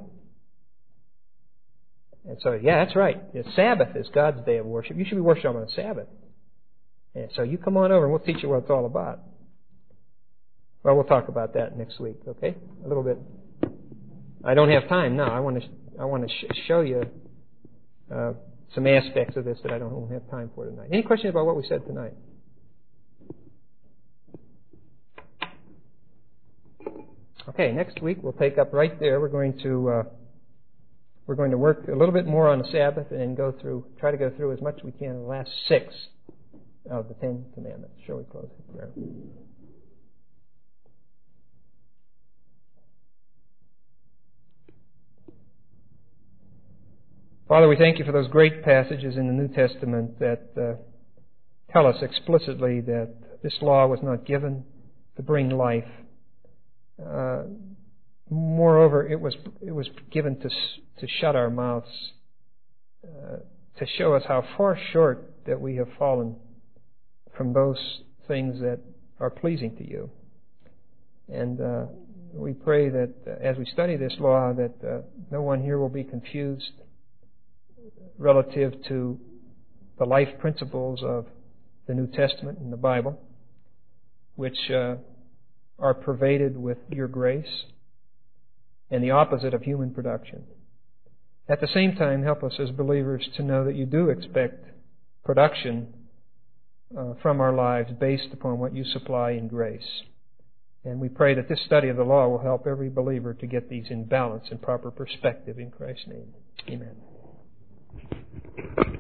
And so, yeah, that's right. The Sabbath is God's day of worship. You should be worshiping on the Sabbath. And so you come on over, and we'll teach you what it's all about. Well, we'll talk about that next week, okay? A little bit. I don't have time now. I want to I want to sh- show you uh, some aspects of this that I don't have time for tonight. Any questions about what we said tonight? Okay, next week we'll take up right there. We're going to uh, we're going to work a little bit more on the Sabbath and go through try to go through as much as we can in the last six of the Ten Commandments. Shall we close with prayer? Father, we thank you for those great passages in the New Testament that uh, tell us explicitly that this law was not given to bring life. Uh, moreover, it was it was given to to shut our mouths, uh, to show us how far short that we have fallen from those things that are pleasing to you. And uh, we pray that uh, as we study this law, that uh, no one here will be confused relative to the life principles of the New Testament and the Bible, which uh, are pervaded with your grace and the opposite of human production. At the same time, help us as believers to know that you do expect production uh, from our lives based upon what you supply in grace. And we pray that this study of the law will help every believer to get these in balance and proper perspective in Christ's name. Amen.